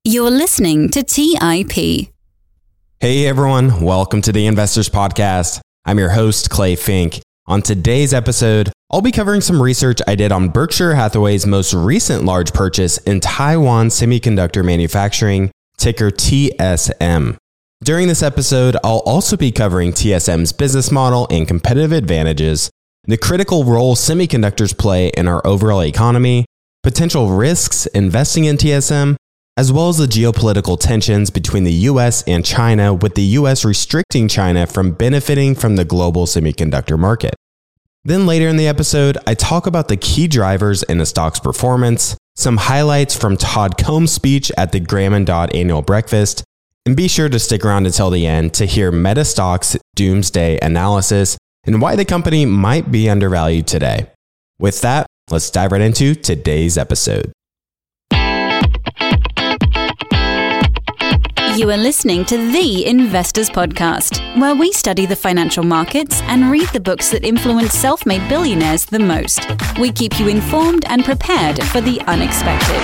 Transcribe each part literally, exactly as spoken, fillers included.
You're listening to T I P. Hey everyone, welcome to the Investors Podcast. I'm your host, Clay Fink. On today's episode, I'll be covering some research I did on Berkshire Hathaway's most recent large purchase in Taiwan Semiconductor Manufacturing, ticker T S M. During this episode, I'll also be covering T S M's business model and competitive advantages, the critical role semiconductors play in our overall economy, potential risks investing in T S M, as well as the geopolitical tensions between the U S and China, with the U S restricting China from benefiting from the global semiconductor market. Then later in the episode, I talk about the key drivers in the stock's performance, some highlights from Todd Combs' speech at the Graham and Dodd annual breakfast, and be sure to stick around until the end to hear Meta Stock's doomsday analysis and why the company might be undervalued today. With that, let's dive right into today's episode. You are listening to The Investors Podcast, where we study the financial markets and read the books that influence self-made billionaires the most. We keep you informed and prepared for the unexpected.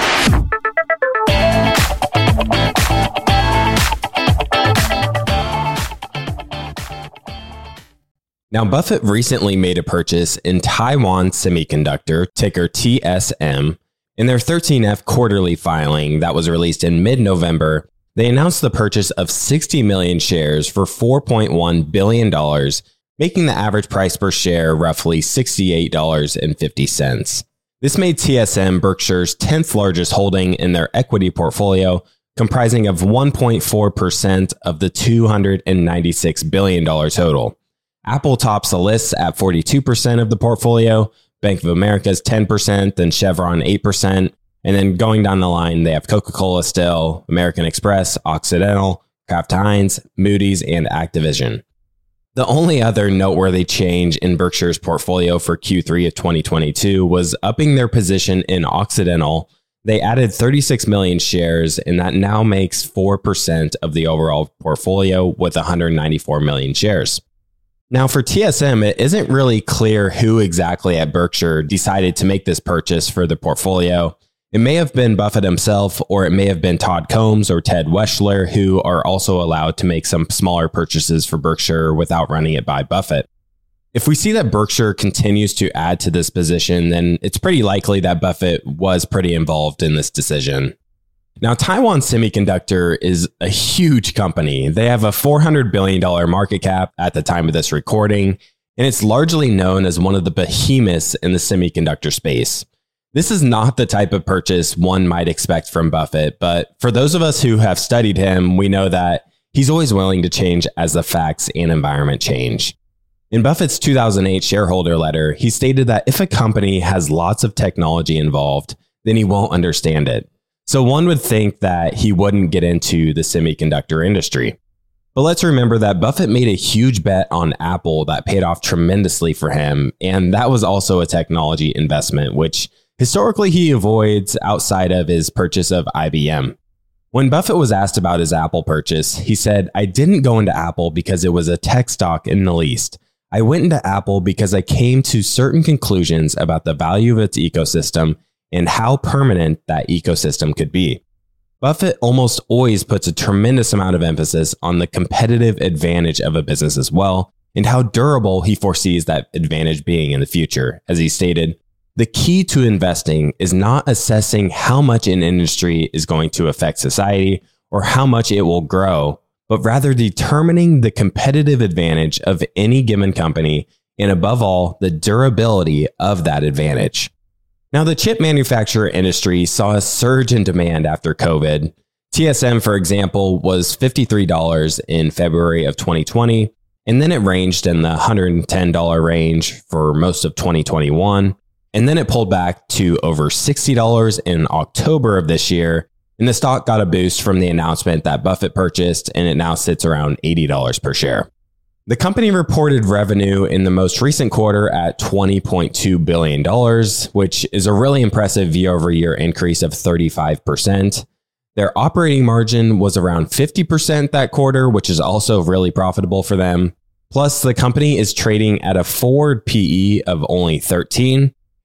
Now, Buffett recently made a purchase in Taiwan Semiconductor, ticker T S M. In their thirteen F quarterly filing that was released in mid-November, they announced the purchase of sixty million shares for four point one billion dollars, making the average price per share roughly sixty-eight dollars and fifty cents. This made T S M Berkshire's tenth largest holding in their equity portfolio, comprising of one point four percent of the two hundred ninety-six billion dollars total. Apple tops the list at forty-two percent of the portfolio, Bank of America's ten percent, then Chevron eight percent. And then going down the line, they have Coca-Cola still, American Express, Occidental, Kraft Heinz, Moody's, and Activision. The only other noteworthy change in Berkshire's portfolio for Q three of twenty twenty-two was upping their position in Occidental. They added thirty-six million shares, and that now makes four percent of the overall portfolio with one hundred ninety-four million shares. Now for T S M, it isn't really clear who exactly at Berkshire decided to make this purchase for the portfolio. It may have been Buffett himself, or it may have been Todd Combs or Ted Weschler, who are also allowed to make some smaller purchases for Berkshire without running it by Buffett. If we see that Berkshire continues to add to this position, then it's pretty likely that Buffett was pretty involved in this decision. Now, Taiwan Semiconductor is a huge company. They have a four hundred billion dollars market cap at the time of this recording, and it's largely known as one of the behemoths in the semiconductor space. This is not the type of purchase one might expect from Buffett, but for those of us who have studied him, we know that he's always willing to change as the facts and environment change. In Buffett's two thousand eight shareholder letter, he stated that if a company has lots of technology involved, then he won't understand it. So one would think that he wouldn't get into the semiconductor industry. But let's remember that Buffett made a huge bet on Apple that paid off tremendously for him, and that was also a technology investment, which historically he avoids outside of his purchase of I B M. When Buffett was asked about his Apple purchase, he said, "I didn't go into Apple because it was a tech stock in the least. I went into Apple because I came to certain conclusions about the value of its ecosystem and how permanent that ecosystem could be." Buffett almost always puts a tremendous amount of emphasis on the competitive advantage of a business as well, and how durable he foresees that advantage being in the future. As he stated, "The key to investing is not assessing how much an industry is going to affect society or how much it will grow, but rather determining the competitive advantage of any given company and above all, the durability of that advantage." Now, the chip manufacturer industry saw a surge in demand after COVID. T S M, for example, was fifty-three dollars in February of twenty twenty, and then it ranged in the one hundred ten dollars range for most of twenty twenty-one. And then it pulled back to over sixty dollars in October of this year, and the stock got a boost from the announcement that Buffett purchased, and it now sits around eighty dollars per share. The company reported revenue in the most recent quarter at twenty point two billion dollars, which is a really impressive year-over-year increase of thirty-five percent. Their operating margin was around fifty percent that quarter, which is also really profitable for them. Plus, the company is trading at a forward P E of only thirteen,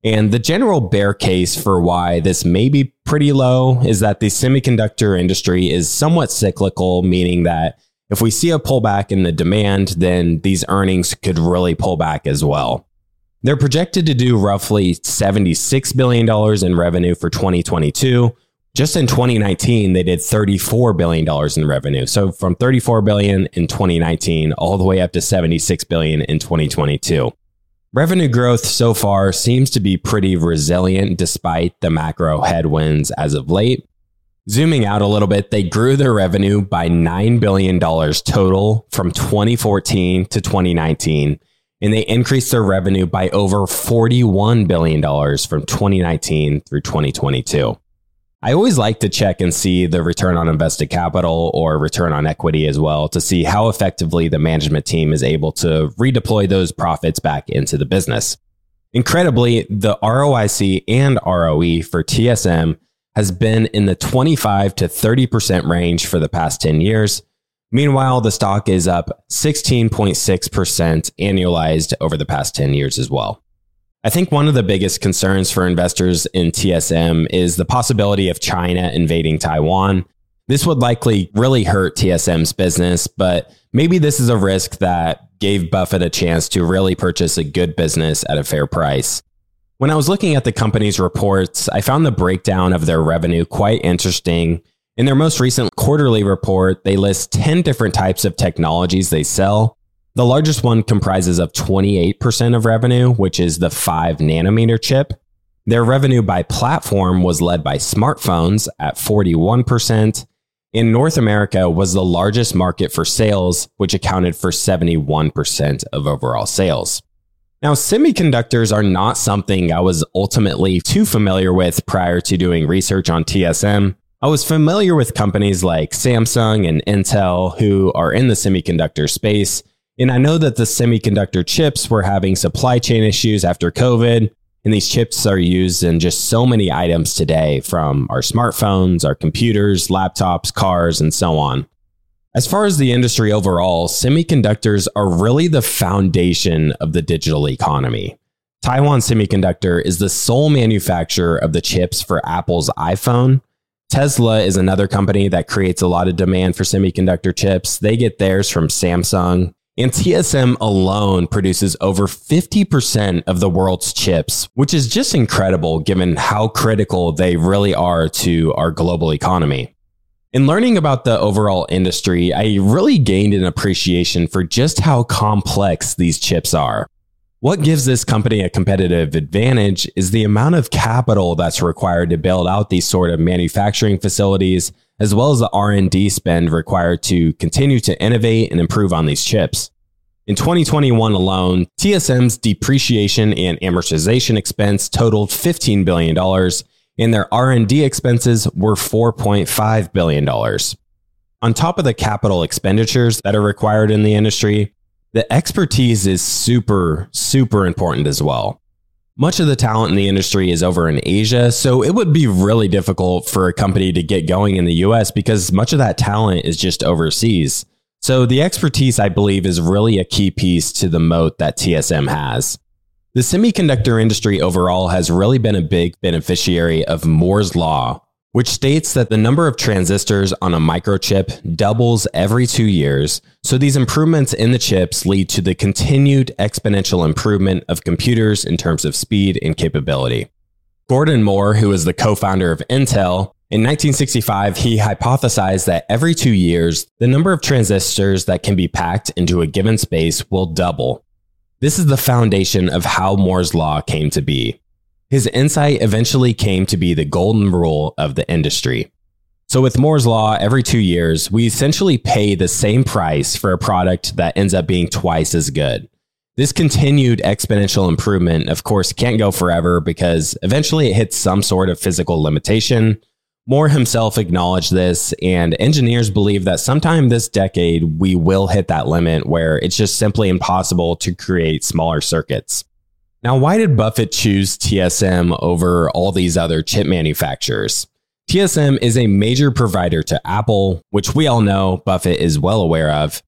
And the general bear case for why this may be pretty low is that the semiconductor industry is somewhat cyclical, meaning that if we see a pullback in the demand, then these earnings could really pull back as well. They're projected to do roughly seventy-six billion dollars in revenue for twenty twenty-two. Just in twenty nineteen, they did thirty-four billion dollars in revenue. So from thirty-four billion dollars in twenty nineteen all the way up to seventy-six billion dollars in twenty twenty-two. Revenue growth so far seems to be pretty resilient despite the macro headwinds as of late. Zooming out a little bit, they grew their revenue by nine billion dollars total from twenty fourteen to twenty nineteen, and they increased their revenue by over forty-one billion dollars from twenty nineteen through twenty twenty-two. I always like to check and see the return on invested capital or return on equity as well to see how effectively the management team is able to redeploy those profits back into the business. Incredibly, the R O I C and R O E for T S M has been in the twenty-five to thirty percent range for the past ten years. Meanwhile, the stock is up sixteen point six percent annualized over the past ten years as well. I think one of the biggest concerns for investors in T S M is the possibility of China invading Taiwan. This would likely really hurt T S M's business, but maybe this is a risk that gave Buffett a chance to really purchase a good business at a fair price. When I was looking at the company's reports, I found the breakdown of their revenue quite interesting. In their most recent quarterly report, they list ten different types of technologies they sell. The largest one comprises of twenty-eight percent of revenue, which is the five nanometer chip. Their revenue by platform was led by smartphones at forty-one percent. In North America was the largest market for sales, which accounted for seventy-one percent of overall sales. Now, semiconductors are not something I was ultimately too familiar with prior to doing research on T S M. I was familiar with companies like Samsung and Intel who are in the semiconductor space. And I know that the semiconductor chips were having supply chain issues after COVID, and these chips are used in just so many items today, from our smartphones, our computers, laptops, cars, and so on. As far as the industry overall, semiconductors are really the foundation of the digital economy. Taiwan Semiconductor is the sole manufacturer of the chips for Apple's iPhone. Tesla is another company that creates a lot of demand for semiconductor chips. They get theirs from Samsung. And T S M alone produces over fifty percent of the world's chips, which is just incredible given how critical they really are to our global economy. In learning about the overall industry, I really gained an appreciation for just how complex these chips are. What gives this company a competitive advantage is the amount of capital that's required to build out these sort of manufacturing facilities, as well as the R and D spend required to continue to innovate and improve on these chips. In twenty twenty-one alone, T S M's depreciation and amortization expense totaled fifteen billion dollars, and their R and D expenses were four point five billion dollars. On top of the capital expenditures that are required in the industry, the expertise is super, super important as well. Much of the talent in the industry is over in Asia, so it would be really difficult for a company to get going in the U S because much of that talent is just overseas. So the expertise, I believe, is really a key piece to the moat that T S M has. The semiconductor industry overall has really been a big beneficiary of Moore's Law, which states that the number of transistors on a microchip doubles every two years. So these improvements in the chips lead to the continued exponential improvement of computers in terms of speed and capability. Gordon Moore, who is the co-founder of Intel, in nineteen sixty-five, he hypothesized that every two years, the number of transistors that can be packed into a given space will double. This is the foundation of how Moore's Law came to be. His insight eventually came to be the golden rule of the industry. So with Moore's Law, every two years, we essentially pay the same price for a product that ends up being twice as good. This continued exponential improvement, of course, can't go forever because eventually it hits some sort of physical limitation. Moore himself acknowledged this, and engineers believe that sometime this decade, we will hit that limit where it's just simply impossible to create smaller circuits. Now, why did Buffett choose T S M over all these other chip manufacturers? T S M is a major provider to Apple, which we all know Buffett is well aware of.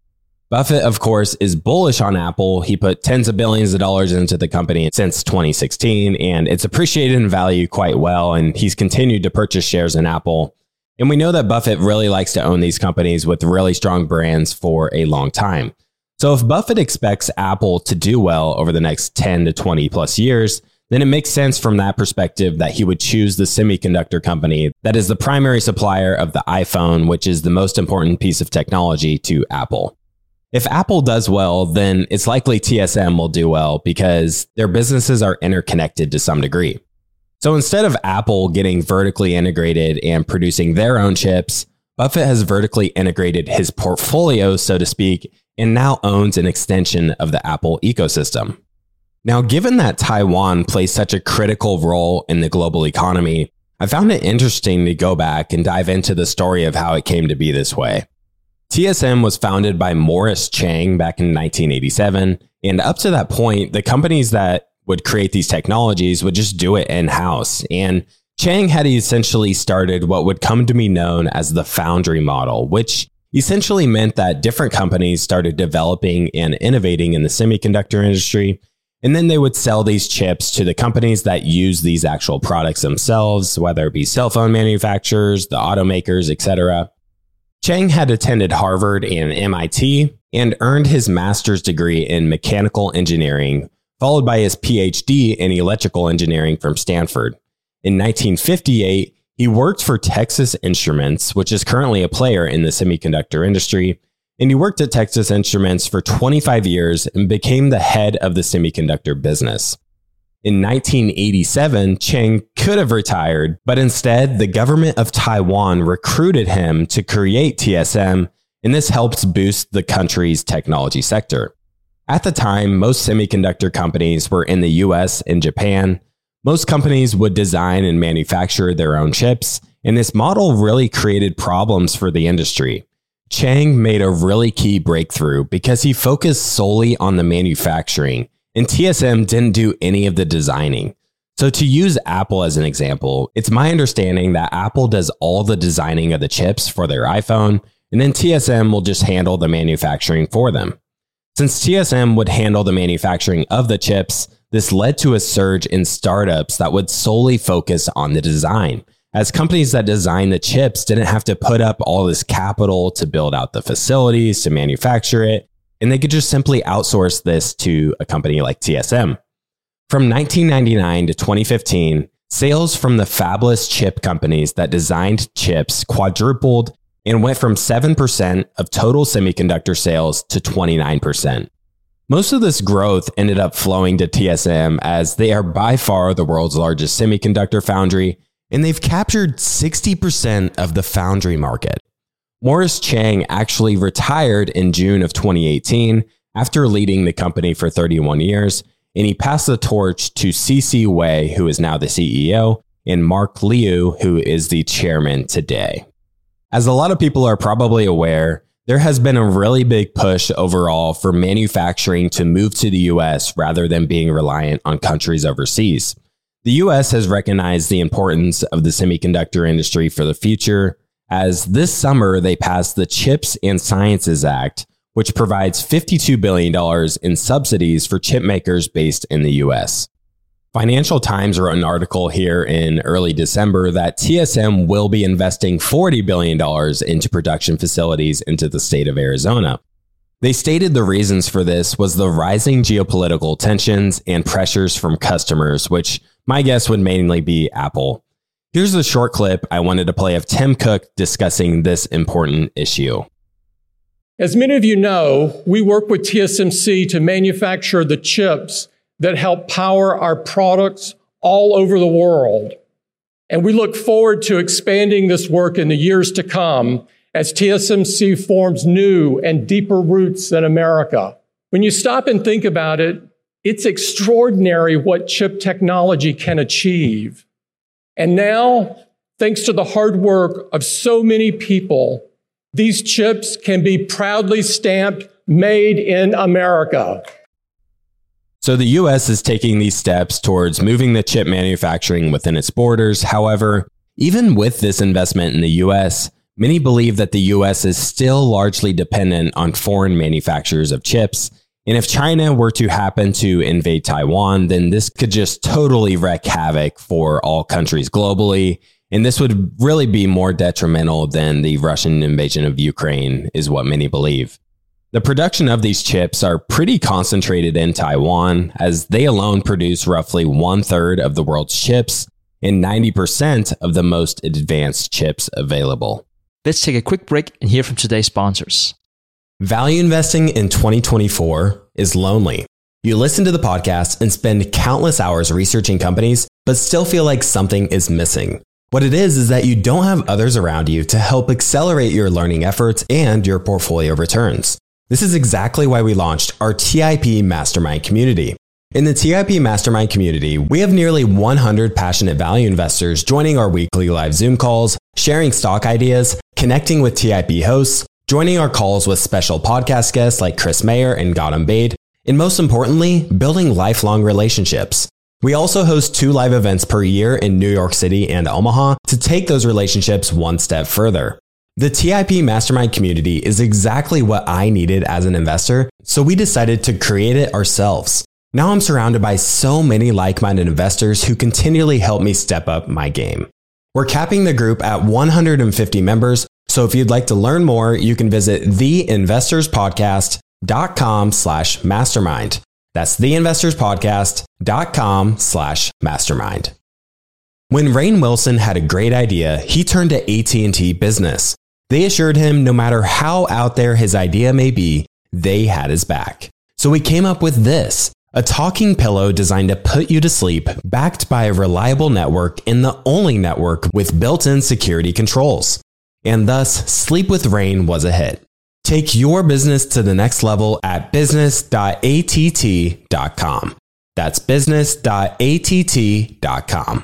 Buffett, of course, is bullish on Apple. He put tens of billions of dollars into the company since twenty sixteen, and it's appreciated in value quite well, and he's continued to purchase shares in Apple. And we know that Buffett really likes to own these companies with really strong brands for a long time. So if Buffett expects Apple to do well over the next ten to twenty plus years, then it makes sense from that perspective that he would choose the semiconductor company that is the primary supplier of the iPhone, which is the most important piece of technology to Apple. If Apple does well, then it's likely T S M will do well because their businesses are interconnected to some degree. So instead of Apple getting vertically integrated and producing their own chips, Buffett has vertically integrated his portfolio, so to speak, and now owns an extension of the Apple ecosystem. Now, given that Taiwan plays such a critical role in the global economy, I found it interesting to go back and dive into the story of how it came to be this way. T S M was founded by Morris Chang back in nineteen eighty-seven, and up to that point, the companies that would create these technologies would just do it in-house. And Chang had essentially started what would come to be known as the foundry model, which essentially meant that different companies started developing and innovating in the semiconductor industry, and then they would sell these chips to the companies that use these actual products themselves, whether it be cell phone manufacturers, the automakers, et cetera. Chang had attended Harvard and M I T and earned his master's degree in mechanical engineering, followed by his P H D in electrical engineering from Stanford. In nineteen fifty-eight, he worked for Texas Instruments, which is currently a player in the semiconductor industry, and he worked at Texas Instruments for twenty-five years and became the head of the semiconductor business. In nineteen eighty-seven, Chang could have retired, but instead, the government of Taiwan recruited him to create T S M, and this helps boost the country's technology sector. At the time, most semiconductor companies were in the U S and Japan. Most companies would design and manufacture their own chips, and this model really created problems for the industry. Chang made a really key breakthrough because he focused solely on the manufacturing, and T S M didn't do any of the designing. So to use Apple as an example, it's my understanding that Apple does all the designing of the chips for their iPhone, and then T S M will just handle the manufacturing for them. Since T S M would handle the manufacturing of the chips, this led to a surge in startups that would solely focus on the design, as companies that design the chips didn't have to put up all this capital to build out the facilities to manufacture it, and they could just simply outsource this to a company like T S M. From nineteen ninety-nine to twenty fifteen, sales from the fabless chip companies that designed chips quadrupled and went from seven percent of total semiconductor sales to twenty-nine percent. Most of this growth ended up flowing to T S M as they are by far the world's largest semiconductor foundry, and they've captured sixty percent of the foundry market. Morris Chang actually retired in June of twenty eighteen after leading the company for thirty-one years, and he passed the torch to C C Wei, who is now the C E O, and Mark Liu, who is the chairman today. As a lot of people are probably aware, there has been a really big push overall for manufacturing to move to the U S rather than being reliant on countries overseas. The U S has recognized the importance of the semiconductor industry for the future, as this summer they passed the CHIPS and Sciences Act, which provides fifty-two billion dollars in subsidies for chip makers based in the U S. Financial Times wrote an article here in early December that T S M will be investing forty billion dollars into production facilities into the state of Arizona. They stated the reasons for this was the rising geopolitical tensions and pressures from customers, which my guess would mainly be Apple. Here's a short clip I wanted to play of Tim Cook discussing this important issue. As many of you know, we work with T S M C to manufacture the chips that help power our products all over the world. And we look forward to expanding this work in the years to come as T S M C forms new and deeper roots in America. When you stop and think about it, it's extraordinary what chip technology can achieve. And now, thanks to the hard work of so many people, these chips can be proudly stamped Made in America. So the U S is taking these steps towards moving the chip manufacturing within its borders. However, even with this investment in the U S, many believe that the U S is still largely dependent on foreign manufacturers of chips. And if China were to happen to invade Taiwan, then this could just totally wreak havoc for all countries globally. And this would really be more detrimental than the Russian invasion of Ukraine, is what many believe. The production of these chips are pretty concentrated in Taiwan, as they alone produce roughly one third of the world's chips and ninety percent of the most advanced chips available. Let's take a quick break and hear from today's sponsors. Value investing in twenty twenty-four is lonely. You listen to the podcast and spend countless hours researching companies, but still feel like something is missing. What it is is that you don't have others around you to help accelerate your learning efforts and your portfolio returns. This is exactly why we launched our T I P Mastermind community. In the T I P Mastermind community, we have nearly one hundred passionate value investors joining our weekly live Zoom calls, sharing stock ideas, connecting with T I P hosts, joining our calls with special podcast guests like Chris Mayer and Gautam Baid, and most importantly, building lifelong relationships. We also host two live events per year in New York City and Omaha to take those relationships one step further. The T I P Mastermind community is exactly what I needed as an investor, so we decided to create it ourselves. Now I'm surrounded by so many like-minded investors who continually help me step up my game. We're capping the group at one hundred fifty members, so if you'd like to learn more, you can visit theinvestorspodcast.com slash mastermind. That's theinvestorspodcast.com slash mastermind. When Rainn Wilson had a great idea, he turned to A T and T Business. They assured him no matter how out there his idea may be, they had his back. So we came up with this, a talking pillow designed to put you to sleep, backed by a reliable network and the only network with built-in security controls. And thus, Sleep with Rainn was a hit. Take your business to the next level at business dot A T T dot com. That's business dot A T T dot com.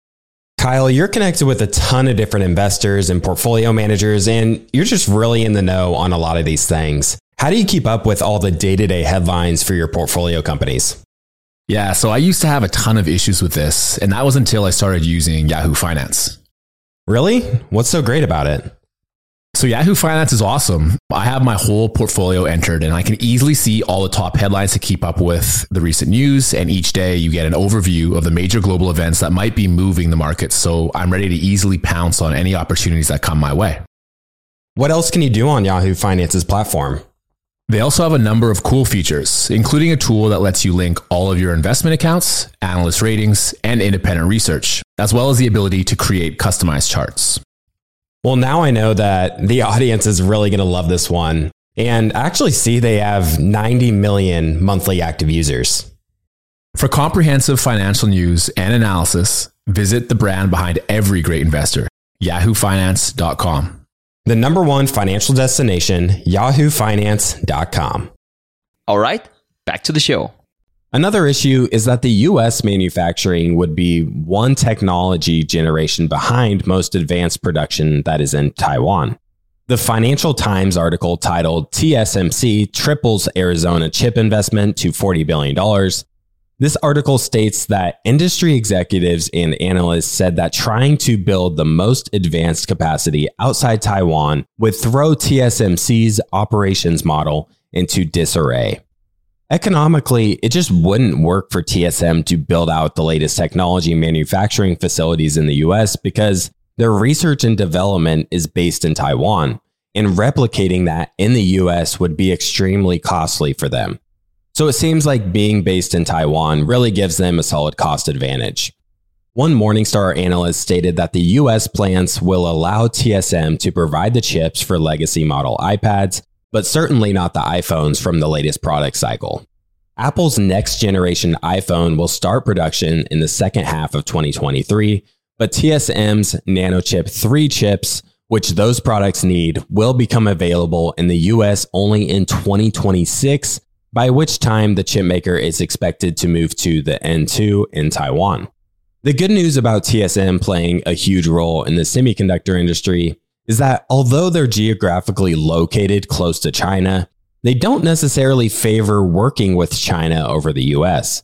Kyle, you're connected with a ton of different investors and portfolio managers, and you're just really in the know on a lot of these things. How do you keep up with all the day-to-day headlines for your portfolio companies? Yeah, so I used to have a ton of issues with this, and that was until I started using Yahoo Finance. Really? What's so great about it? So Yahoo Finance is awesome. I have my whole portfolio entered and I can easily see all the top headlines to keep up with the recent news. And each day you get an overview of the major global events that might be moving the market. So I'm ready to easily pounce on any opportunities that come my way. What else can you do on Yahoo Finance's platform? They also have a number of cool features, including a tool that lets you link all of your investment accounts, analyst ratings, and independent research, as well as the ability to create customized charts. Well, now I know that the audience is really going to love this one. And I actually see they have ninety million monthly active users. For comprehensive financial news and analysis, visit the brand behind every great investor, yahoo finance dot com. The number one financial destination, yahoo finance dot com. All right, back to the show. Another issue is that the U S manufacturing would be one technology generation behind most advanced production that is in Taiwan. The Financial Times article titled T S M C Triples Arizona Chip Investment to forty billion dollars. This article states that industry executives and analysts said that trying to build the most advanced capacity outside Taiwan would throw T S M C's operations model into disarray. Economically, it just wouldn't work for T S M to build out the latest technology manufacturing facilities in the U S because their research and development is based in Taiwan, and replicating that in the U S would be extremely costly for them. So it seems like being based in Taiwan really gives them a solid cost advantage. One Morningstar analyst stated that the U S plans will allow T S M to provide the chips for legacy model iPads, but certainly not the iPhones from the latest product cycle. Apple's next generation iPhone will start production in the second half of twenty twenty-three, but T S M's NanoChip three chips, which those products need, will become available in the U S only in twenty twenty-six, by which time the chipmaker is expected to move to the N two in Taiwan. The good news about T S M playing a huge role in the semiconductor industry is that although they're geographically located close to China, they don't necessarily favor working with China over the U S.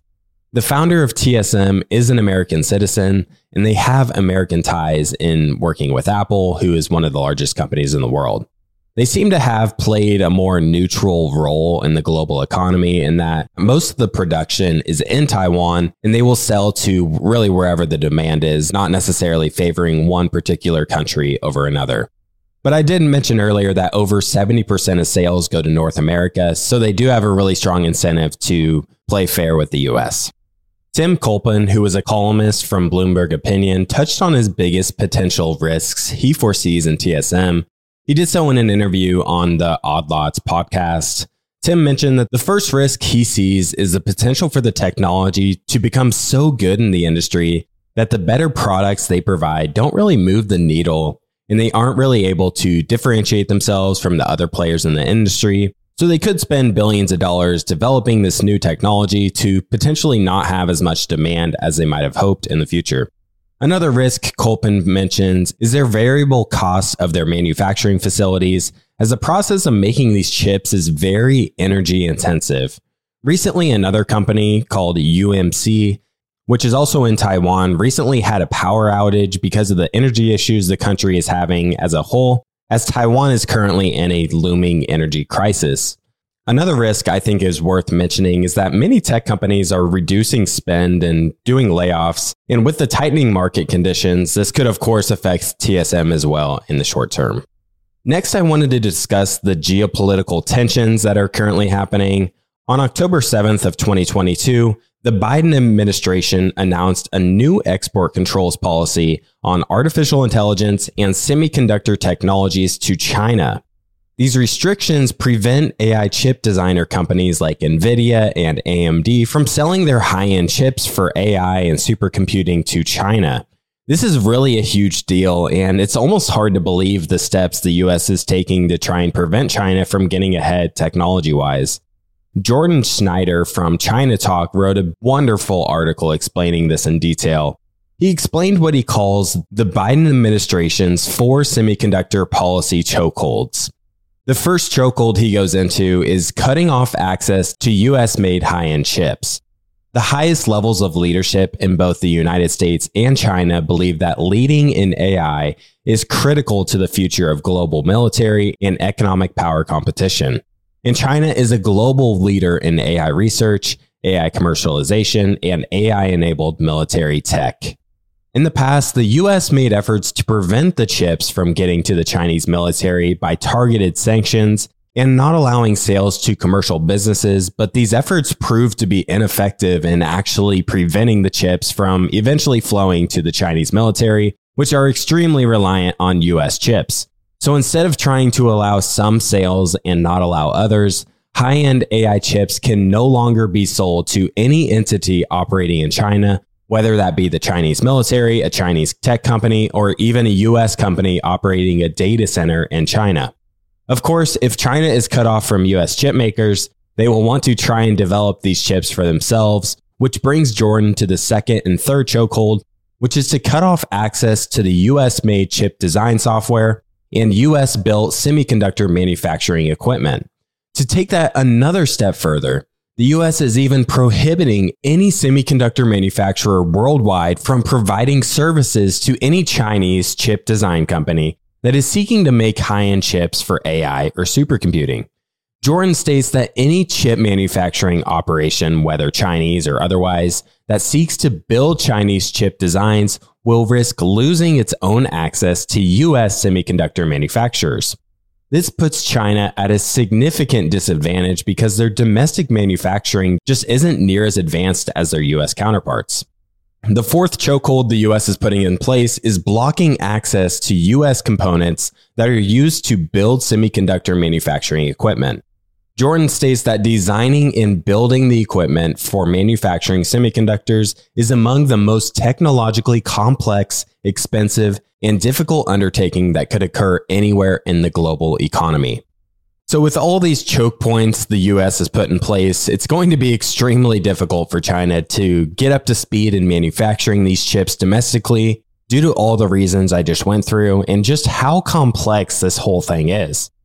The founder of T S M is an American citizen, and they have American ties in working with Apple, who is one of the largest companies in the world. They seem to have played a more neutral role in the global economy in that most of the production is in Taiwan, and they will sell to really wherever the demand is, not necessarily favoring one particular country over another. But I did mention earlier that over seventy percent of sales go to North America, so they do have a really strong incentive to play fair with the U S. Tim Culpen, who is a columnist from Bloomberg Opinion, touched on his biggest potential risks he foresees in T S M. He did so in an interview on the Odd Lots podcast. Tim mentioned that the first risk he sees is the potential for the technology to become so good in the industry that the better products they provide don't really move the needle, and they aren't really able to differentiate themselves from the other players in the industry. So they could spend billions of dollars developing this new technology to potentially not have as much demand as they might have hoped in the future. Another risk Culpen mentions is their variable costs of their manufacturing facilities, as the process of making these chips is very energy intensive. Recently, another company called U M C, which is also in Taiwan, recently had a power outage because of the energy issues the country is having as a whole, as Taiwan is currently in a looming energy crisis. Another risk I think is worth mentioning is that many tech companies are reducing spend and doing layoffs. And with the tightening market conditions, this could of course affect T S M as well in the short term. Next, I wanted to discuss the geopolitical tensions that are currently happening. On October seventh of twenty twenty-two, the Biden administration announced a new export controls policy on artificial intelligence and semiconductor technologies to China. These restrictions prevent A I chip designer companies like NVIDIA and A M D from selling their high-end chips for A I and supercomputing to China. This is really a huge deal, and it's almost hard to believe the steps the U S is taking to try and prevent China from getting ahead technology-wise. Jordan Schneider from China Talk wrote a wonderful article explaining this in detail. He explained what he calls the Biden administration's four semiconductor policy chokeholds. The first chokehold he goes into is cutting off access to U S-made high-end chips. The highest levels of leadership in both the United States and China believe that leading in A I is critical to the future of global military and economic power competition. And China is a global leader in A I research, A I commercialization, and A I-enabled military tech. In the past, the U S made efforts to prevent the chips from getting to the Chinese military by targeted sanctions and not allowing sales to commercial businesses, but these efforts proved to be ineffective in actually preventing the chips from eventually flowing to the Chinese military, which are extremely reliant on U S chips. So instead of trying to allow some sales and not allow others, high-end A I chips can no longer be sold to any entity operating in China, whether that be the Chinese military, a Chinese tech company, or even a U S company operating a data center in China. Of course, if China is cut off from U S chip makers, they will want to try and develop these chips for themselves, which brings Jordan to the second and third chokehold, which is to cut off access to the U S-made chip design software and U S-built semiconductor manufacturing equipment. To take that another step further, the U S is even prohibiting any semiconductor manufacturer worldwide from providing services to any Chinese chip design company that is seeking to make high-end chips for A I or supercomputing. Jordan states that any chip manufacturing operation, whether Chinese or otherwise, that seeks to build Chinese chip designs will risk losing its own access to U S semiconductor manufacturers. This puts China at a significant disadvantage because their domestic manufacturing just isn't near as advanced as their U S counterparts. The fourth chokehold the U S is putting in place is blocking access to U S components that are used to build semiconductor manufacturing equipment. Jordan states that designing and building the equipment for manufacturing semiconductors is among the most technologically complex, expensive, and difficult undertaking that could occur anywhere in the global economy. So with all these choke points the U S has put in place, it's going to be extremely difficult for China to get up to speed in manufacturing these chips domestically due to all the reasons I just went through and just how complex this whole thing is.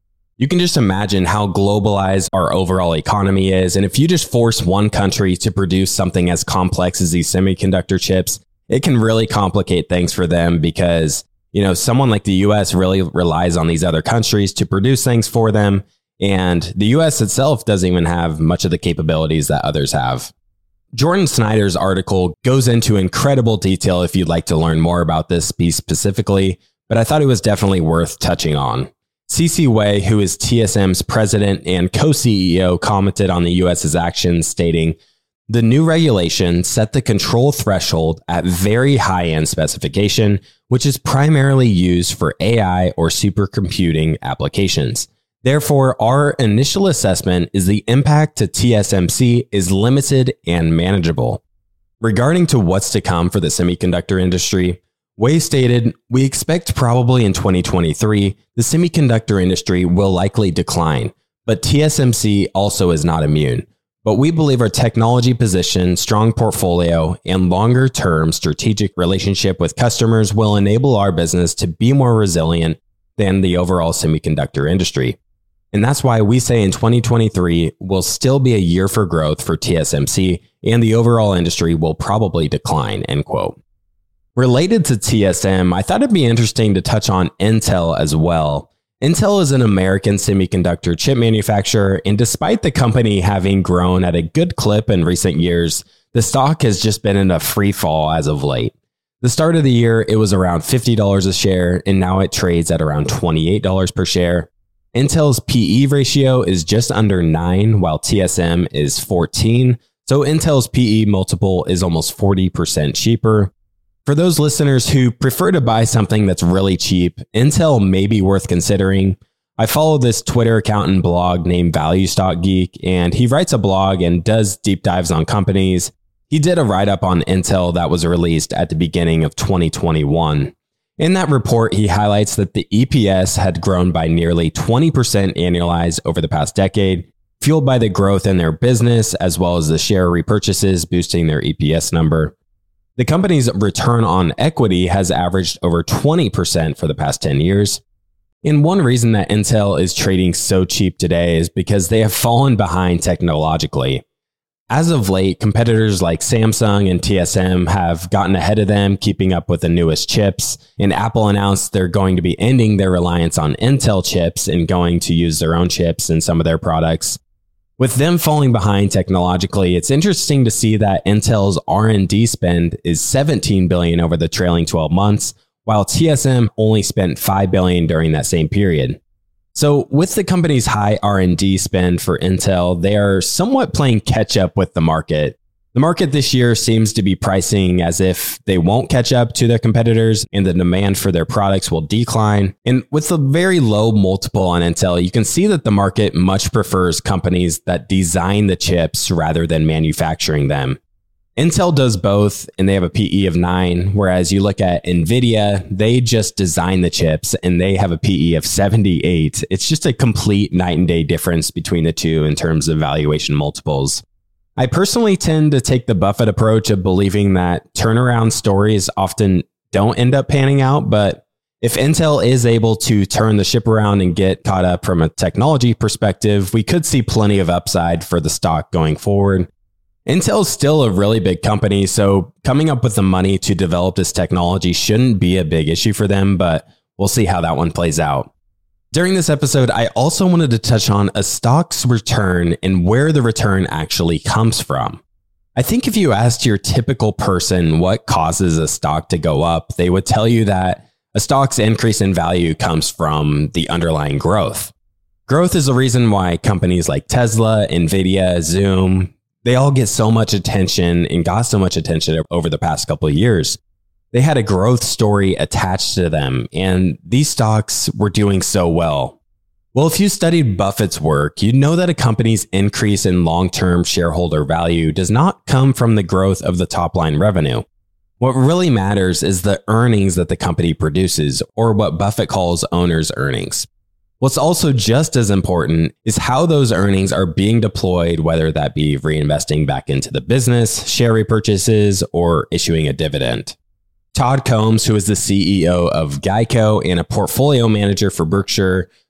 You can just imagine how globalized our overall economy is. And if you just force one country to produce something as complex as these semiconductor chips, it can really complicate things for them because, you know, someone like the U S really relies on these other countries to produce things for them. And the U S itself doesn't even have much of the capabilities that others have. Jordan Snyder's article goes into incredible detail if you'd like to learn more about this piece specifically, but I thought it was definitely worth touching on. Cece Wei, who is T S M's president and co-C E O, commented on the U S's actions, stating, "The new regulation set the control threshold at very high-end specification, which is primarily used for A I or supercomputing applications. Therefore, our initial assessment is the impact to T S M C is limited and manageable." Regarding to what's to come for the semiconductor industry, Wei stated, "We expect probably in twenty twenty-three, the semiconductor industry will likely decline, but T S M C also is not immune. But we believe our technology position, strong portfolio, and longer-term strategic relationship with customers will enable our business to be more resilient than the overall semiconductor industry. And that's why we say in twenty twenty-three will still be a year for growth for T S M C, and the overall industry will probably decline," end quote. Related to T S M, I thought it'd be interesting to touch on Intel as well. Intel is an American semiconductor chip manufacturer, and despite the company having grown at a good clip in recent years, the stock has just been in a free fall as of late. The start of the year, it was around fifty dollars a share, and now it trades at around twenty-eight dollars per share. Intel's P E ratio is just under nine, while T S M is fourteen, so Intel's P E multiple is almost forty percent cheaper. For those listeners who prefer to buy something that's really cheap, Intel may be worth considering. I follow this Twitter account and blog named Value Stock Geek, and he writes a blog and does deep dives on companies. He did a write-up on Intel that was released at the beginning of twenty twenty-one. In that report, he highlights that the E P S had grown by nearly twenty percent annualized over the past decade, fueled by the growth in their business as well as the share repurchases boosting their E P S number. The company's return on equity has averaged over twenty percent for the past ten years. And one reason that Intel is trading so cheap today is because they have fallen behind technologically. As of late, competitors like Samsung and T S M have gotten ahead of them, keeping up with the newest chips. And Apple announced they're going to be ending their reliance on Intel chips and going to use their own chips in some of their products. With them falling behind technologically, it's interesting to see that Intel's R and D spend is seventeen billion dollars over the trailing twelve months, while T S M only spent five billion dollars during that same period. So with the company's high R and D spend for Intel, they are somewhat playing catch up with the market. The market this year seems to be pricing as if they won't catch up to their competitors and the demand for their products will decline. And with a very low multiple on Intel, you can see that the market much prefers companies that design the chips rather than manufacturing them. Intel does both, and they have a P E of nine, whereas you look at NVIDIA, they just design the chips and they have a P E of seventy-eight. It's just a complete night and day difference between the two in terms of valuation multiples. I personally tend to take the Buffett approach of believing that turnaround stories often don't end up panning out, but if Intel is able to turn the ship around and get caught up from a technology perspective, we could see plenty of upside for the stock going forward. Intel is still a really big company, so coming up with the money to develop this technology shouldn't be a big issue for them, but we'll see how that one plays out. During this episode, I also wanted to touch on a stock's return and where the return actually comes from. I think if you asked your typical person what causes a stock to go up, they would tell you that a stock's increase in value comes from the underlying growth. Growth is the reason why companies like Tesla, NVIDIA, Zoom, they all get so much attention and got so much attention over the past couple of years. They had a growth story attached to them, and these stocks were doing so well. Well, if you studied Buffett's work, you'd know that a company's increase in long-term shareholder value does not come from the growth of the top-line revenue. What really matters is the earnings that the company produces, or what Buffett calls owner's earnings. What's also just as important is how those earnings are being deployed, whether that be reinvesting back into the business, share repurchases, or issuing a dividend. Todd Combs, who is the C E O of Geico and a portfolio manager for Berkshire,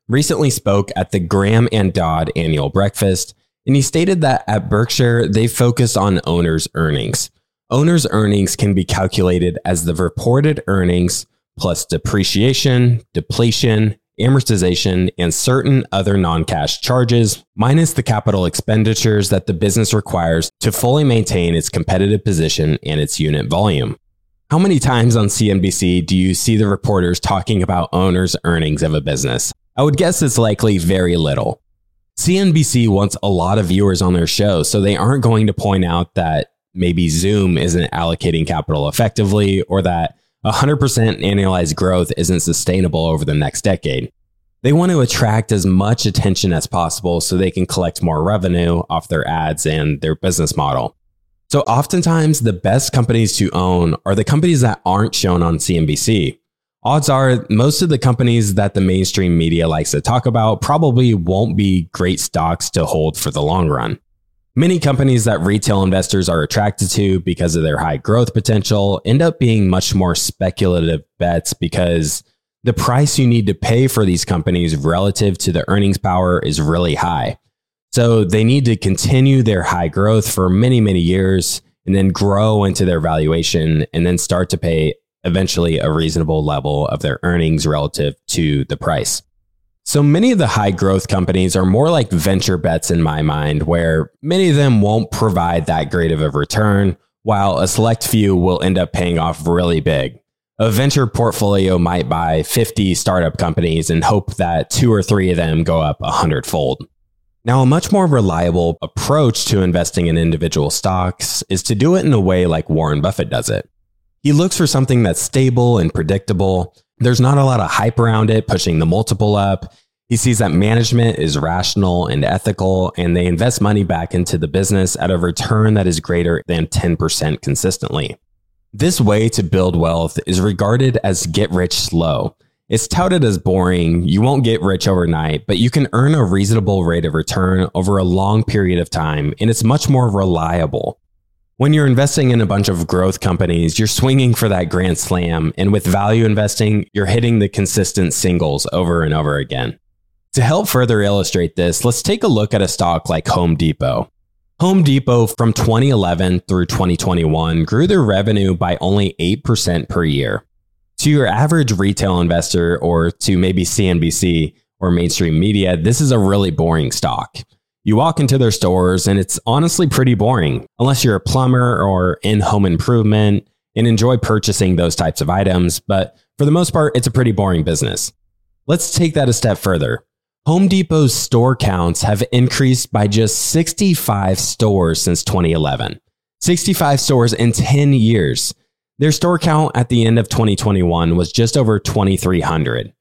recently spoke at the Graham and Dodd annual breakfast, and he stated that at Berkshire, they focus on owners' earnings. Owners' earnings can be calculated as the reported earnings plus depreciation, depletion, amortization, and certain other non-cash charges, minus the capital expenditures that the business requires to fully maintain its competitive position and its unit volume. How many times on C N B C do you see the reporters talking about owners' earnings of a business? I would guess it's likely very little. C N B C wants a lot of viewers on their show, so they aren't going to point out that maybe Zoom isn't allocating capital effectively or that one hundred percent annualized growth isn't sustainable over the next decade. They want to attract as much attention as possible so they can collect more revenue off their ads and their business model. So oftentimes, the best companies to own are the companies that aren't shown on C N B C. Odds are most of the companies that the mainstream media likes to talk about probably won't be great stocks to hold for the long run. Many companies that retail investors are attracted to because of their high growth potential end up being much more speculative bets because the price you need to pay for these companies relative to the earnings power is really high. So they need to continue their high growth for many, many years and then grow into their valuation and then start to pay eventually a reasonable level of their earnings relative to the price. So many of the high growth companies are more like venture bets in my mind, where many of them won't provide that great of a return, while a select few will end up paying off really big. A venture portfolio might buy fifty startup companies and hope that two or three of them go up a hundredfold. Now, a much more reliable approach to investing in individual stocks is to do it in a way like Warren Buffett does it. He looks for something that's stable and predictable. There's not a lot of hype around it, pushing the multiple up. He sees that management is rational and ethical, and they invest money back into the business at a return that is greater than ten percent consistently. This way to build wealth is regarded as get rich slow. It's touted as boring. You won't get rich overnight, but you can earn a reasonable rate of return over a long period of time, and it's much more reliable. When you're investing in a bunch of growth companies, you're swinging for that grand slam, and with value investing, you're hitting the consistent singles over and over again. To help further illustrate this, let's take a look at a stock like Home Depot. Home Depot from twenty eleven through twenty twenty-one grew their revenue by only eight percent per year. To your average retail investor, or to maybe C N B C or mainstream media, this is a really boring stock. You walk into their stores and it's honestly pretty boring, unless you're a plumber or in home improvement and enjoy purchasing those types of items. But for the most part, it's a pretty boring business. Let's take that a step further. Home Depot's store counts have increased by just sixty-five stores since twenty eleven. sixty-five stores in ten years. Their store count at the end of twenty twenty-one was just over twenty-three hundred.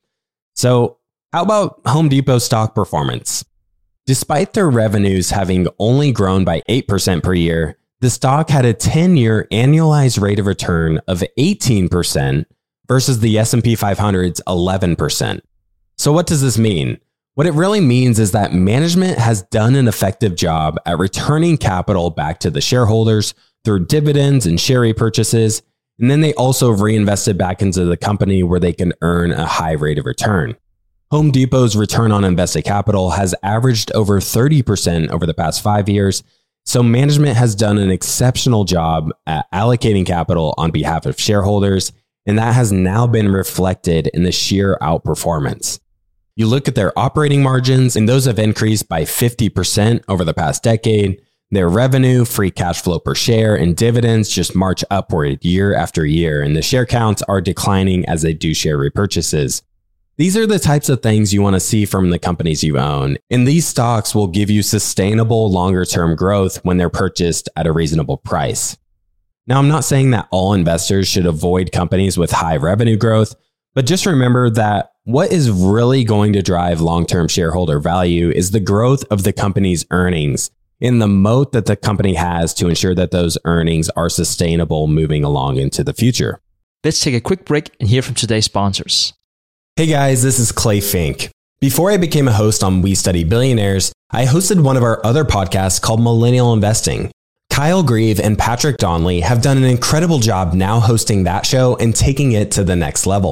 So how about Home Depot's stock performance? Despite their revenues having only grown by eight percent per year, the stock had a ten-year annualized rate of return of eighteen percent versus the S and P five hundred's eleven percent. So what does this mean? What it really means is that management has done an effective job at returning capital back to the shareholders through dividends and share repurchases, and then they also reinvested back into the company where they can earn a high rate of return. Home Depot's return on invested capital has averaged over thirty percent over the past five years, so management has done an exceptional job at allocating capital on behalf of shareholders, and that has now been reflected in the sheer outperformance. You look at their operating margins, and those have increased by fifty percent over the past decade. Their revenue, free cash flow per share, and dividends just march upward year after year, and the share counts are declining as they do share repurchases. These are the types of things you want to see from the companies you own, and these stocks will give you sustainable longer-term growth when they're purchased at a reasonable price. Now, I'm not saying that all investors should avoid companies with high revenue growth, but just remember that what is really going to drive long-term shareholder value is the growth of the company's earnings and the moat that the company has to ensure that those earnings are sustainable moving along into the future. Let's take a quick break and hear from today's sponsors. Hey guys, this is Clay Fink. Before I became a host on We Study Billionaires, I hosted one of our other podcasts called Millennial Investing. Kyle Grieve and Patrick Donnelly have done an incredible job now hosting that show and taking it to the next level.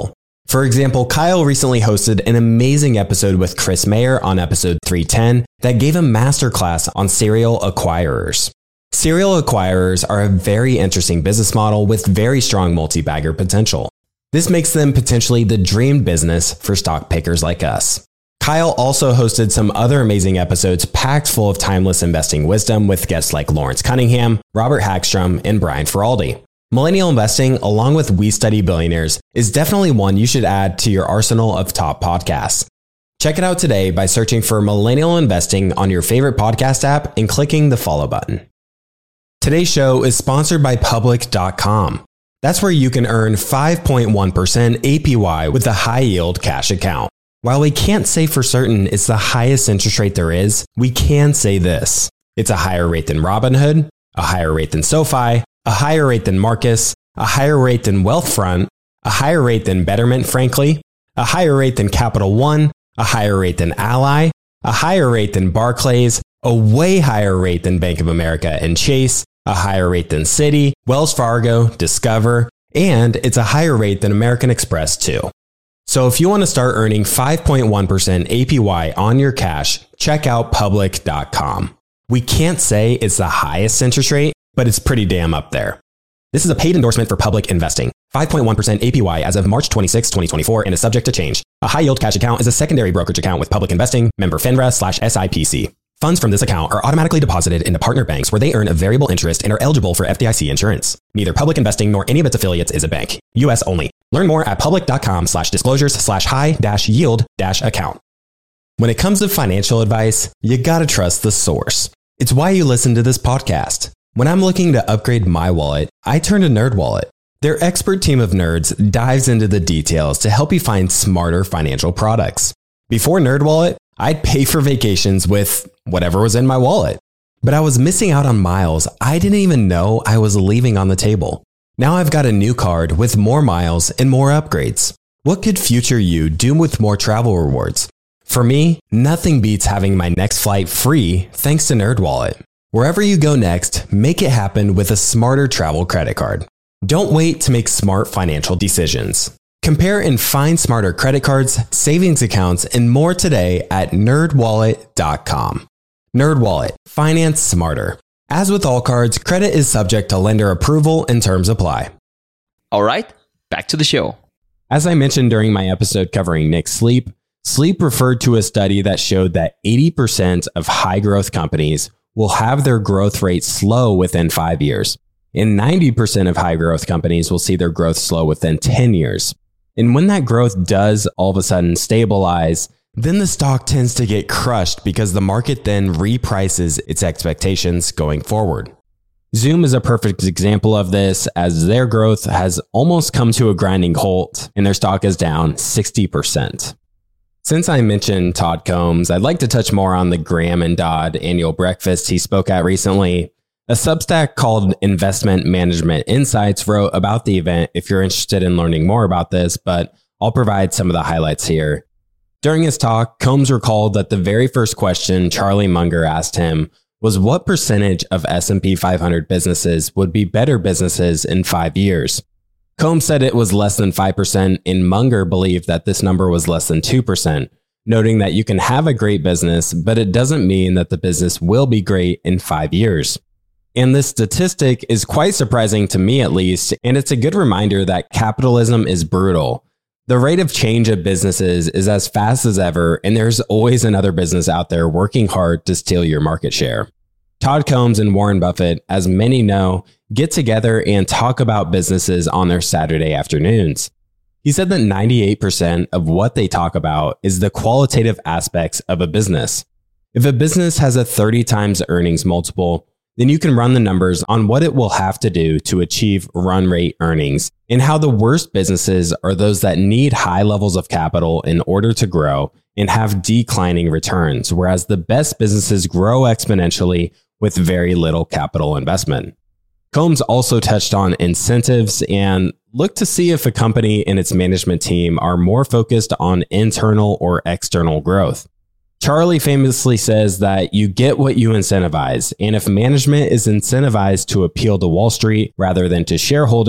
For example, Kyle recently hosted an amazing episode with Chris Mayer on episode three ten that gave a masterclass on serial acquirers. Serial acquirers are a very interesting business model with very strong multi-bagger potential. This makes them potentially the dream business for stock pickers like us. Kyle also hosted some other amazing episodes packed full of timeless investing wisdom with guests like Lawrence Cunningham, Robert Hagstrom, and Brian Feraldi. Millennial investing, along with We Study Billionaires, is definitely one you should add to your arsenal of top podcasts. Check it out today by searching for Millennial Investing on your favorite podcast app and clicking the follow button. Today's show is sponsored by Public dot com. That's where you can earn five point one percent A P Y with a high-yield cash account. While we can't say for certain it's the highest interest rate there is, we can say this. It's a higher rate than Robinhood, a higher rate than SoFi, a higher rate than Marcus, a higher rate than Wealthfront, a higher rate than Betterment, frankly, a higher rate than Capital One, a higher rate than Ally, a higher rate than Barclays, a way higher rate than Bank of America and Chase, a higher rate than Citi, Wells Fargo, Discover, and it's a higher rate than American Express too. So if you want to start earning five point one percent A P Y on your cash, check out Public dot com. We can't say it's the highest interest rate, but it's pretty damn up there. This is a paid endorsement for Public Investing. five point one percent A P Y as of March twenty-sixth, twenty twenty-four, and is subject to change. A high-yield cash account is a secondary brokerage account with Public Investing, member FINRA slash S I P C. Funds from this account are automatically deposited into partner banks where they earn a variable interest and are eligible for F D I C insurance. Neither Public Investing nor any of its affiliates is a bank. U S only. Learn more at public dot com slash disclosures slash high dash yield dash account. When it comes to financial advice, you gotta trust the source. It's why you listen to this podcast. When I'm looking to upgrade my wallet, I turn to NerdWallet. Their expert team of nerds dives into the details to help you find smarter financial products. Before NerdWallet, I'd pay for vacations with whatever was in my wallet. But I was missing out on miles I didn't even know I was leaving on the table. Now I've got a new card with more miles and more upgrades. What could future you do with more travel rewards? For me, nothing beats having my next flight free thanks to NerdWallet. Wherever you go next, make it happen with a smarter travel credit card. Don't wait to make smart financial decisions. Compare and find smarter credit cards, savings accounts, and more today at nerd wallet dot com. NerdWallet. Finance smarter. As with all cards, credit is subject to lender approval and terms apply. All right, back to the show. As I mentioned during my episode covering Nick's Sleep, Sleep referred to a study that showed that eighty percent of high-growth companies will have their growth rate slow within five years, and ninety percent of high-growth companies will see their growth slow within ten years. And when that growth does all of a sudden stabilize, then the stock tends to get crushed because the market then reprices its expectations going forward. Zoom is a perfect example of this, as their growth has almost come to a grinding halt and their stock is down sixty percent. Since I mentioned Todd Combs, I'd like to touch more on the Graham and Dodd annual breakfast he spoke at recently. A Substack called Investment Management Insights wrote about the event if you're interested in learning more about this, but I'll provide some of the highlights here. During his talk, Combs recalled that the very first question Charlie Munger asked him was what percentage of S and P five hundred businesses would be better businesses in five years. Combs said it was less than five percent, and Munger believed that this number was less than two percent, noting that you can have a great business, but it doesn't mean that the business will be great in five years. And this statistic is quite surprising to me at least, and it's a good reminder that capitalism is brutal. The rate of change of businesses is as fast as ever, and there's always another business out there working hard to steal your market share. Todd Combs and Warren Buffett, as many know, get together and talk about businesses on their Saturday afternoons. He said that ninety-eight percent of what they talk about is the qualitative aspects of a business. If a business has a thirty times earnings multiple, then you can run the numbers on what it will have to do to achieve run rate earnings, and how the worst businesses are those that need high levels of capital in order to grow and have declining returns, whereas the best businesses grow exponentially with very little capital investment. Combs also touched on incentives and looked to see if a company and its management team are more focused on internal or external growth. Charlie famously says that you get what you incentivize, and if management is incentivized to appeal to Wall Street rather than to shareholders,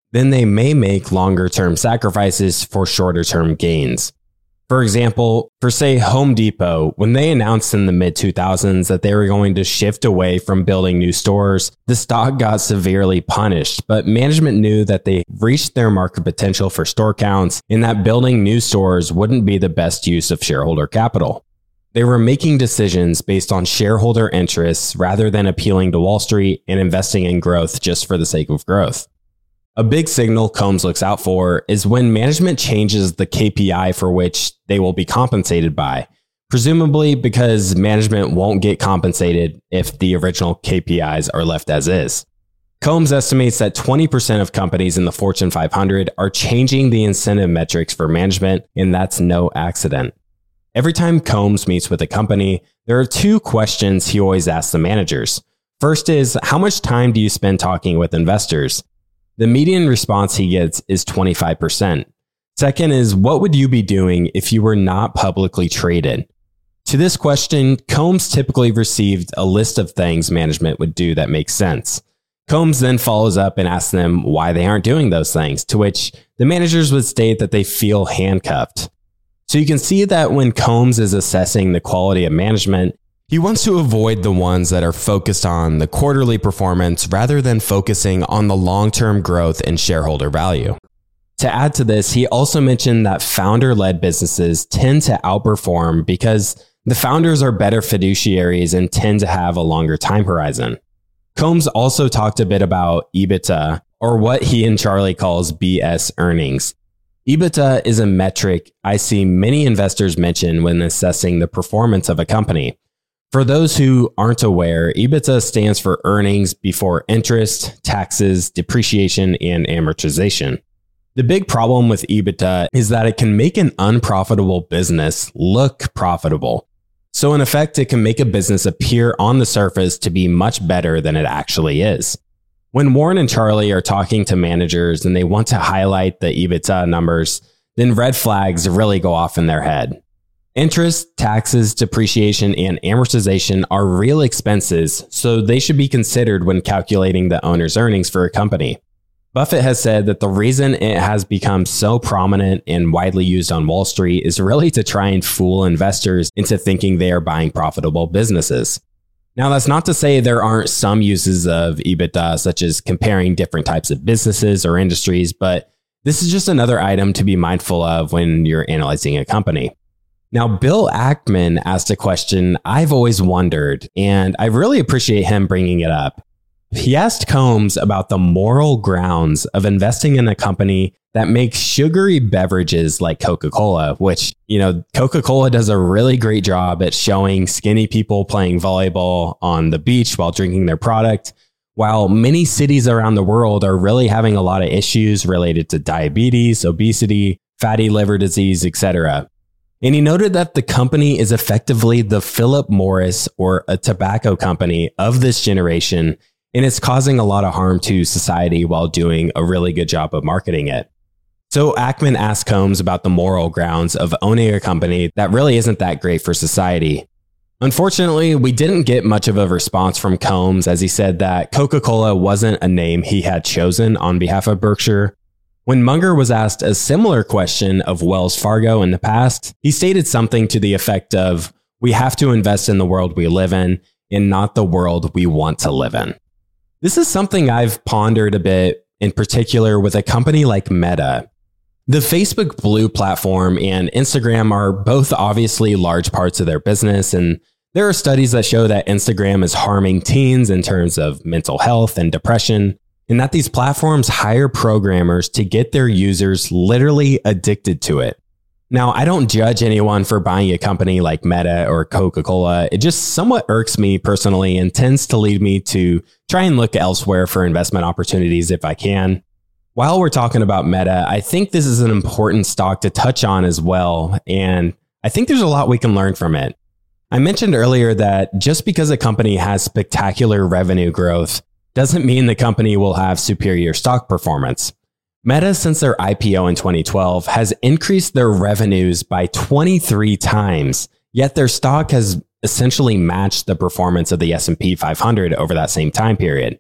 then they may make longer-term sacrifices for shorter-term gains. For example, for say Home Depot, when they announced in the mid two thousands that they were going to shift away from building new stores, the stock got severely punished, but management knew that they reached their market potential for store counts and that building new stores wouldn't be the best use of shareholder capital. They were making decisions based on shareholder interests rather than appealing to Wall Street and investing in growth just for the sake of growth. A big signal Combs looks out for is when management changes the K P I for which they will be compensated by, presumably because management won't get compensated if the original K P Is are left as is. Combs estimates that twenty percent of companies in the Fortune five hundred are changing the incentive metrics for management, and that's no accident. Every time Combs meets with a company, there are two questions he always asks the managers. First is, how much time do you spend talking with investors? The median response he gets is twenty-five percent. Second is, what would you be doing if you were not publicly traded? To this question, Combs typically received a list of things management would do that makes sense. Combs then follows up and asks them why they aren't doing those things, to which the managers would state that they feel handcuffed. So you can see that when Combs is assessing the quality of management, he wants to avoid the ones that are focused on the quarterly performance rather than focusing on the long-term growth and shareholder value. To add to this, he also mentioned that founder-led businesses tend to outperform because the founders are better fiduciaries and tend to have a longer time horizon. Combs also talked a bit about EBITDA, or what he and Charlie calls B S earnings. EBITDA is a metric I see many investors mention when assessing the performance of a company. For those who aren't aware, EBITDA stands for earnings before interest, taxes, depreciation, and amortization. The big problem with EBITDA is that it can make an unprofitable business look profitable. So in effect, it can make a business appear on the surface to be much better than it actually is. When Warren and Charlie are talking to managers and they want to highlight the EBITDA numbers, then red flags really go off in their head. Interest, taxes, depreciation, and amortization are real expenses, so they should be considered when calculating the owner's earnings for a company. Buffett has said that the reason it has become so prominent and widely used on Wall Street is really to try and fool investors into thinking they are buying profitable businesses. Now, that's not to say there aren't some uses of EBITDA, such as comparing different types of businesses or industries, but this is just another item to be mindful of when you're analyzing a company. Now, Bill Ackman asked a question I've always wondered, and I really appreciate him bringing it up. He asked Combs about the moral grounds of investing in a company that makes sugary beverages like Coca-Cola, which, you know, Coca-Cola does a really great job at showing skinny people playing volleyball on the beach while drinking their product, while many cities around the world are really having a lot of issues related to diabetes, obesity, fatty liver disease, et cetera. And he noted that the company is effectively the Philip Morris, or a tobacco company of this generation, and it's causing a lot of harm to society while doing a really good job of marketing it. So Ackman asked Combs about the moral grounds of owning a company that really isn't that great for society. Unfortunately, we didn't get much of a response from Combs, as he said that Coca-Cola wasn't a name he had chosen on behalf of Berkshire. When Munger was asked a similar question of Wells Fargo in the past, he stated something to the effect of, "We have to invest in the world we live in and not the world we want to live in." This is something I've pondered a bit, in particular with a company like Meta. The Facebook Blue platform and Instagram are both obviously large parts of their business, and there are studies that show that Instagram is harming teens in terms of mental health and depression, and that these platforms hire programmers to get their users literally addicted to it. Now, I don't judge anyone for buying a company like Meta or Coca-Cola. It just somewhat irks me personally and tends to lead me to try and look elsewhere for investment opportunities if I can. While we're talking about Meta, I think this is an important stock to touch on as well, and I think there's a lot we can learn from it. I mentioned earlier that just because a company has spectacular revenue growth doesn't mean the company will have superior stock performance. Meta, since their I P O in twenty twelve, has increased their revenues by twenty-three times, yet their stock has essentially matched the performance of the S and P five hundred over that same time period.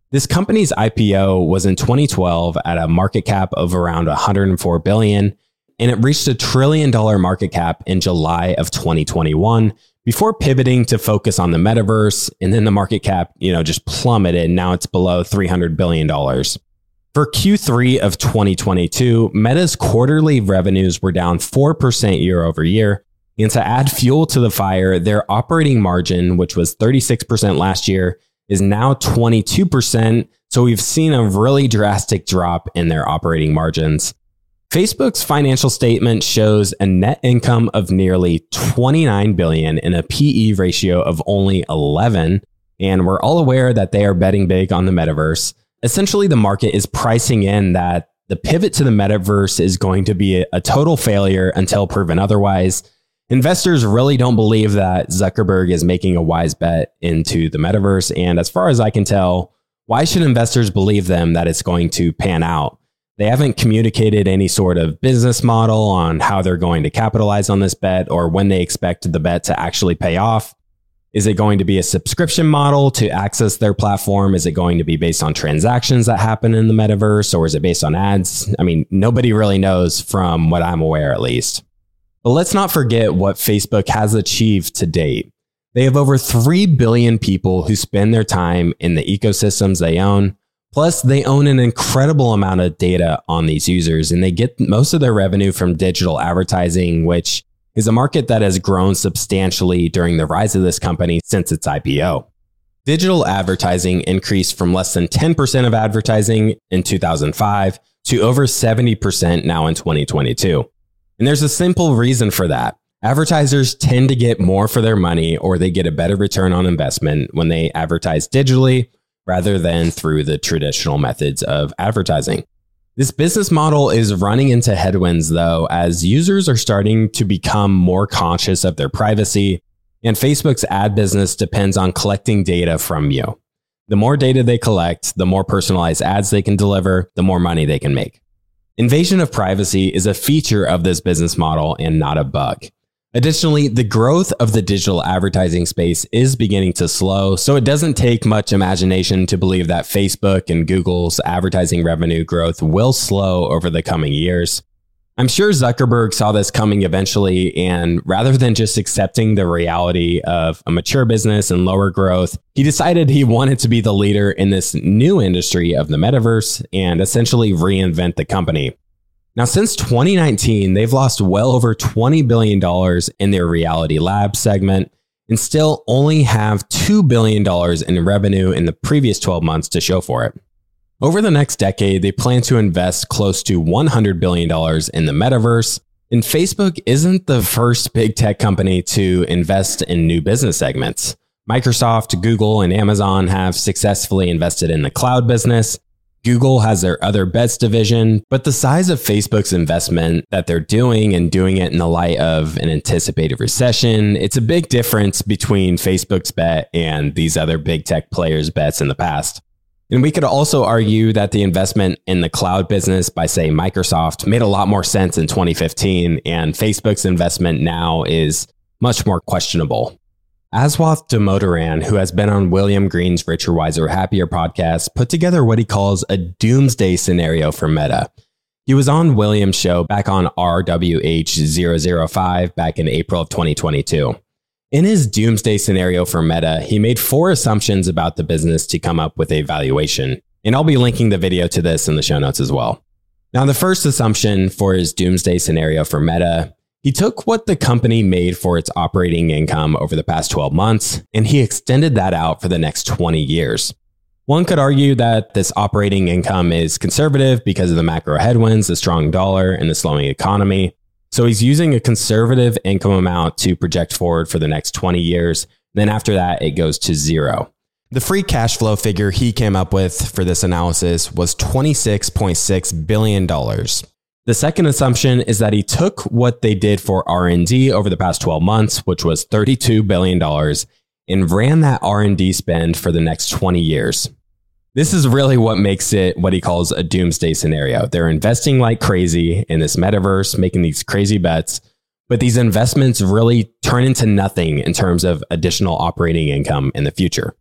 This company's I P O was in twenty twelve at a market cap of around one hundred four billion dollars, and it reached a trillion dollar market cap in July of twenty twenty-one before pivoting to focus on the metaverse. And then the market cap, you know, just plummeted. Now it's below three hundred billion dollars. For Q three of twenty twenty-two, Meta's quarterly revenues were down four percent year over year. And to add fuel to the fire, their operating margin, which was thirty-six percent last year, is now twenty-two percent. So we've seen a really drastic drop in their operating margins. Facebook's financial statement shows a net income of nearly twenty-nine billion dollars and a P E ratio of only eleven. And we're all aware that they are betting big on the metaverse. Essentially, the market is pricing in that the pivot to the metaverse is going to be a, a total failure until proven otherwise. Investors really don't believe that Zuckerberg is making a wise bet into the metaverse. And as far as I can tell, why should investors believe them that it's going to pan out? They haven't communicated any sort of business model on how they're going to capitalize on this bet or when they expect the bet to actually pay off. Is it going to be a subscription model to access their platform? Is it going to be based on transactions that happen in the metaverse, or is it based on ads? I mean, nobody really knows from what I'm aware, at least. But let's not forget what Facebook has achieved to date. They have over three billion people who spend their time in the ecosystems they own. Plus, they own an incredible amount of data on these users, and they get most of their revenue from digital advertising, which is a market that has grown substantially during the rise of this company since its I P O. Digital advertising increased from less than ten percent of advertising in two thousand five to over seventy percent now in twenty twenty-two. And there's a simple reason for that. Advertisers tend to get more for their money, or they get a better return on investment when they advertise digitally rather than through the traditional methods of advertising. This business model is running into headwinds, though, as users are starting to become more conscious of their privacy, and Facebook's ad business depends on collecting data from you. The more data they collect, the more personalized ads they can deliver, the more money they can make. Invasion of privacy is a feature of this business model and not a bug. Additionally, the growth of the digital advertising space is beginning to slow, so it doesn't take much imagination to believe that Facebook and Google's advertising revenue growth will slow over the coming years. I'm sure Zuckerberg saw this coming eventually, and rather than just accepting the reality of a mature business and lower growth, he decided he wanted to be the leader in this new industry of the metaverse and essentially reinvent the company. Now, since twenty nineteen, they've lost well over twenty billion dollars in their Reality Labs segment and still only have two billion dollars in revenue in the previous twelve months to show for it. Over the next decade, they plan to invest close to one hundred billion dollars in the metaverse, and Facebook isn't the first big tech company to invest in new business segments. Microsoft, Google, and Amazon have successfully invested in the cloud business. Google has their other bets division, but the size of Facebook's investment that they're doing and doing it in the light of an anticipated recession, it's a big difference between Facebook's bet and these other big tech players' bets in the past. And we could also argue that the investment in the cloud business by, say, Microsoft made a lot more sense in twenty fifteen, and Facebook's investment now is much more questionable. Aswath Damodaran, who has been on William Green's Richer, Wiser, Happier podcast, put together what he calls a doomsday scenario for Meta. He was on William's show back on R W H zero zero five back in April of twenty twenty-two. In his doomsday scenario for Meta, he made four assumptions about the business to come up with a valuation. And I'll be linking the video to this in the show notes as well. Now, the first assumption for his doomsday scenario for Meta, he took what the company made for its operating income over the past twelve months, and he extended that out for the next twenty years. One could argue that this operating income is conservative because of the macro headwinds, the strong dollar, and the slowing economy. So he's using a conservative income amount to project forward for the next twenty years. Then after that, it goes to zero. The free cash flow figure he came up with for this analysis was twenty-six point six billion dollars. The second assumption is that he took what they did for R and D over the past twelve months, which was thirty-two billion dollars, and ran that R and D spend for the next twenty years. This is really what makes it what he calls a doomsday scenario. They're investing like crazy in this metaverse, making these crazy bets, but these investments really turn into nothing in terms of additional operating income in the future.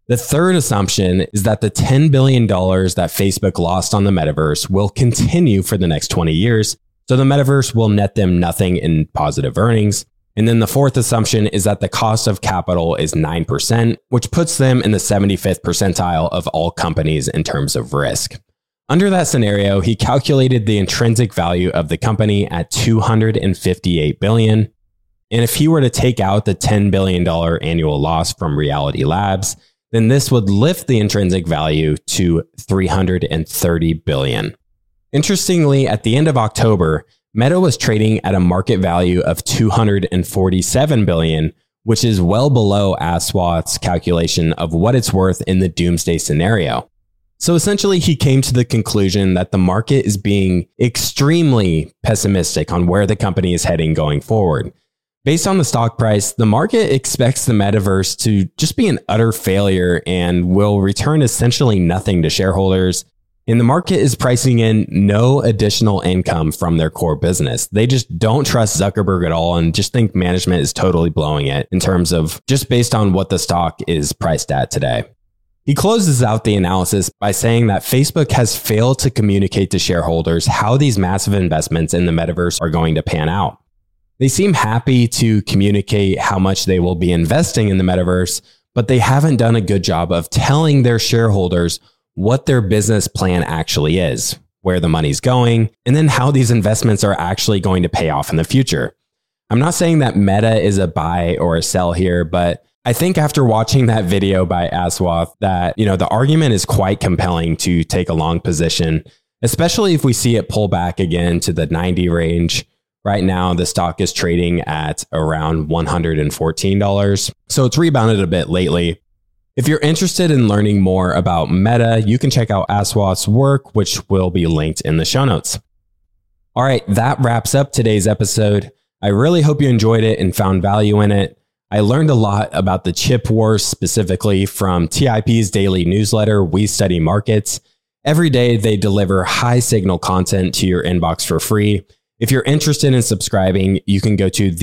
The third assumption is that the ten billion dollars that Facebook lost on the metaverse will continue for the next twenty years, so the metaverse will net them nothing in positive earnings. And then the fourth assumption is that the cost of capital is nine percent, which puts them in the seventy-fifth percentile of all companies in terms of risk. Under that scenario, he calculated the intrinsic value of the company at two hundred fifty-eight billion dollars. And if he were to take out the ten billion dollars annual loss from Reality Labs, then this would lift the intrinsic value to three hundred thirty billion dollars. Interestingly, at the end of October, Meta was trading at a market value of two hundred forty-seven billion dollars, which is well below Aswath's calculation of what it's worth in the doomsday scenario. So essentially, he came to the conclusion that the market is being extremely pessimistic on where the company is heading going forward. Based on the stock price, the market expects the metaverse to just be an utter failure and will return essentially nothing to shareholders. And the market is pricing in no additional income from their core business. They just don't trust Zuckerberg at all and just think management is totally blowing it in terms of just based on what the stock is priced at today. He closes out the analysis by saying that Facebook has failed to communicate to shareholders how these massive investments in the metaverse are going to pan out. They seem happy to communicate how much they will be investing in the metaverse, but they haven't done a good job of telling their shareholders what their business plan actually is, where the money's going, and then how these investments are actually going to pay off in the future. I'm not saying that Meta is a buy or a sell here, but I think after watching that video by Aswath that, you know, the argument is quite compelling to take a long position, especially if we see it pull back again to the ninety range. Right now, the stock is trading at around one hundred fourteen dollars. So it's rebounded a bit lately. If you're interested in learning more about Meta, you can check out Aswath's work, which will be linked in the show notes. All right, that wraps up today's episode. I really hope you enjoyed it and found value in it. I learned a lot about the chip wars specifically from T I P's daily newsletter, We Study Markets. Every day, they deliver high signal content to your inbox for free. If you're interested in subscribing, you can go to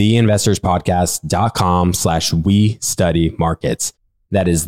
theinvestorspodcast.com slash we study markets. That is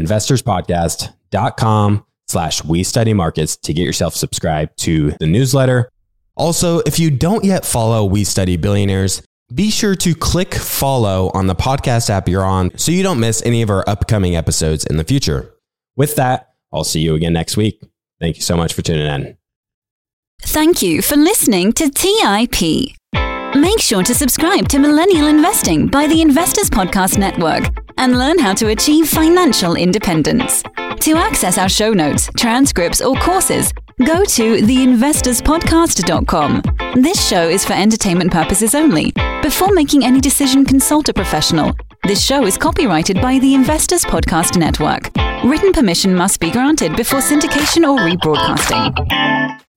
theinvestorspodcast.com slash we study markets to get yourself subscribed to the newsletter. Also, if you don't yet follow We Study Billionaires, be sure to click follow on the podcast app you're on so you don't miss any of our upcoming episodes in the future. With that, I'll see you again next week. Thank you so much for tuning in. Thank you for listening to T I P. Make sure to subscribe to Millennial Investing by the Investors Podcast Network and learn how to achieve financial independence. To access our show notes, transcripts, or courses, go to the investors podcast dot com. This show is for entertainment purposes only. Before making any decision, consult a professional. This show is copyrighted by the Investors Podcast Network. Written permission must be granted before syndication or rebroadcasting.